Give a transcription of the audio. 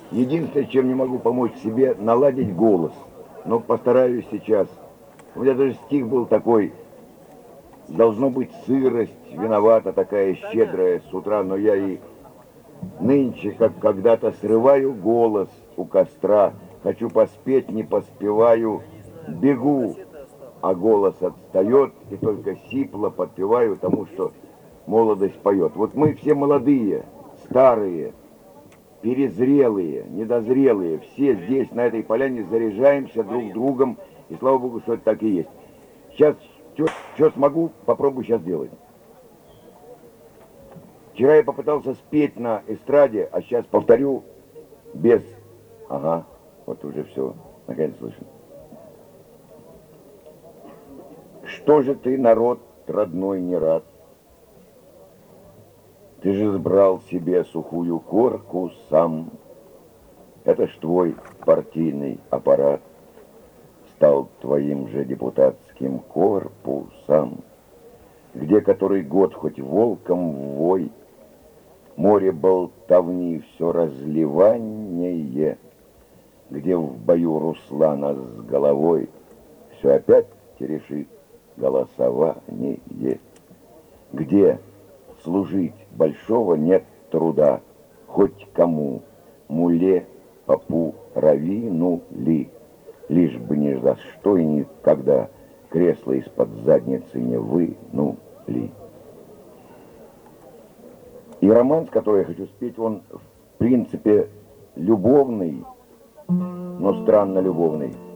Единственное, чем не могу помочь себе, наладить голос. Но постараюсь сейчас. У меня даже стих был такой: должно быть, сырость виновата такая щедрая с утра, но я и нынче, как когда-то, срываю голос у костра. Хочу поспеть, не поспеваю, бегу, а голос отстает, и только сипло подпеваю тому, что молодость поет. Вот мы все молодые, старые, перезрелые, недозрелые, все здесь, на этой поляне, заряжаемся друг другом, и слава богу, что это так и есть. Сейчас, что смогу, попробую сейчас сделать. Вчера я попытался спеть на эстраде, а сейчас повторю без... Ага, вот уже все, наконец слышно. Что же ты, народ родной, не рад? Ты же сбрал себе сухую корку сам. Это ж твой партийный аппарат стал твоим же депутатским корпусом, где который год хоть волком вой, море болтовни все разливание, где в бою Руслана с головой все опять решит голосование, где служить большого нет труда, хоть кому, муле, попу, равину ли, лишь бы ни за что и никогда кресло из-под задницы не вынули. И романс, который я хочу спеть, он в принципе любовный, но странно любовный.